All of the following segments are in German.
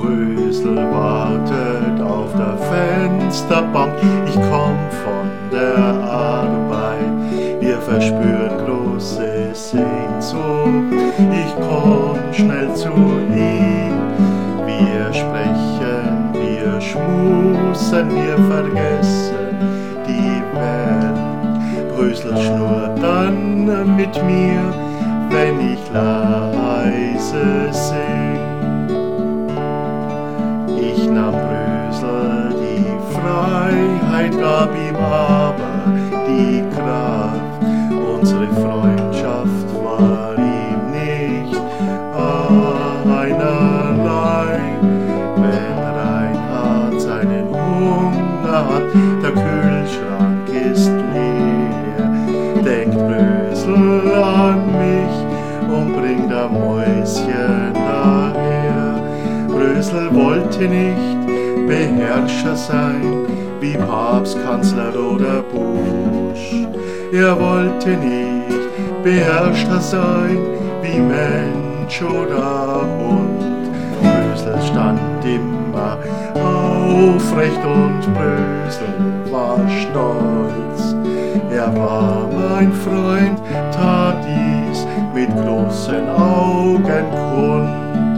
Brösel wartet auf der Fensterbank. Ich komm von der Arbeit, wir verspüren große Sehnsucht. Ich komm schnell zu ihm, wir sprechen, wir schmusen, wir vergessen die Welt. Brösel schnurrt dann mit mir, wenn ich leise sing. Ich nahm Brösel die Freiheit, gab ihm aber die Kraft. Unsere Freundschaft war ihm nicht einerlei. Wenn Reinhard seinen Hunger hat, der Kühlschrank ist leer, denkt Brösel an mich und bringt ein Mäuschen daher. Brösel wollte nicht Beherrscher sein, wie Papst, Kanzler oder Bush. Er wollte nicht beherrschter sein, wie Mensch oder Hund. Brösel stand immer aufrecht und Brösel war stolz. Er war mein Freund, tat dies mit großen Augen kund.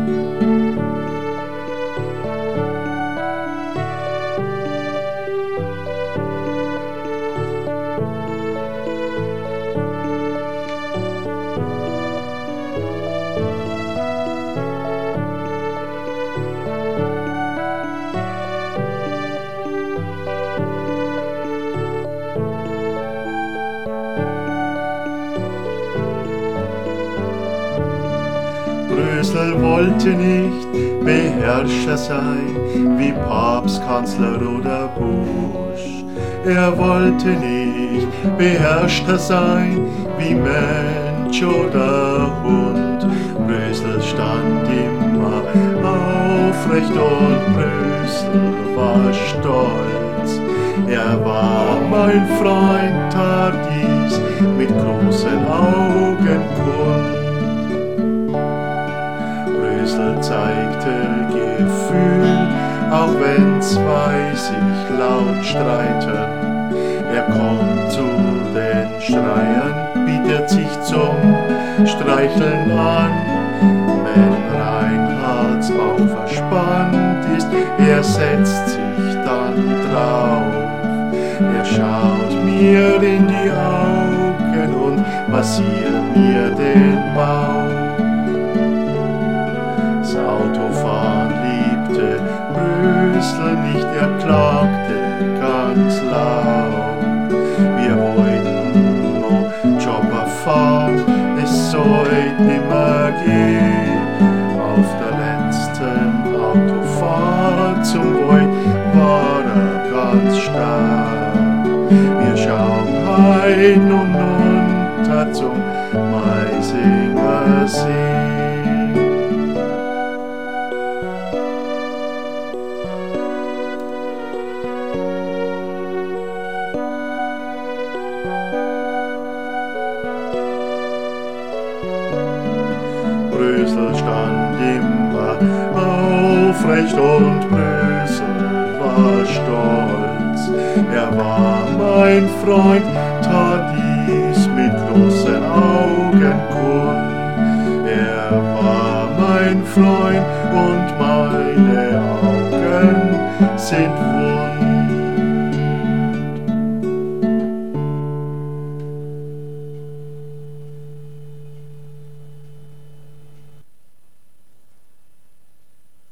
Brösel wollte nicht Beherrscher sein, wie Papst, Kanzler oder Bush. Er wollte nicht beherrschter sein, wie Mensch oder Hund. Brösel stand immer aufrecht und Brösel war stolz. Er war mein Freund, tat dies mit großen Augen kund. Brösel zeigte Gefühl, auch wenn zwei sich laut streiten. Er kommt zu den Schreiern, bietet sich zum Streicheln an. Wenn Reinhards Bauch verspannt ist, er setzt sich dann drauf. Er schaut mir in die Augen und massiert mir den Bauch. Das Autofahren liebte Brösel nicht, er klagte ganz laut. Wir wollten noch Chopper fahren, es sollte nimmer gehen. Auf der letzten Autofahrt zum Voigt war er ganz stark. Wir schauen heim und runter zum Maisinger See. Brösel stand immer aufrecht und Brösel war stolz. Er war mein Freund, tat dies mit großen Augen kund. Er war mein Freund und meine Augen sind